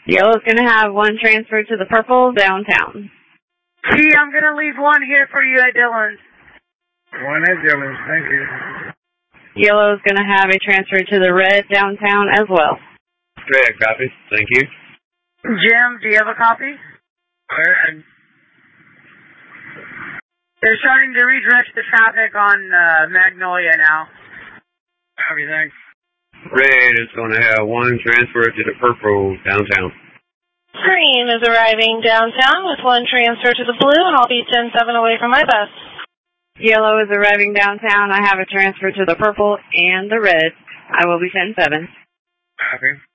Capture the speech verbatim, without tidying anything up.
Yellow's going to have one transfer to the purple downtown. T, I'm going to leave one here for you at Dillon's. One at Dillon's, thank you. Yellow's going to have a transfer to the red downtown as well. Red, copy. Thank you. Jim, do you have a copy? Red. They're starting to redirect the traffic on uh, Magnolia now. Copy, thanks. Red is going to have one transfer to the purple downtown. Green is arriving downtown with one transfer to the blue, and I'll be ten seven away from my bus. Yellow is arriving downtown. I have a transfer to the purple and the red. I will be ten seven. Copy.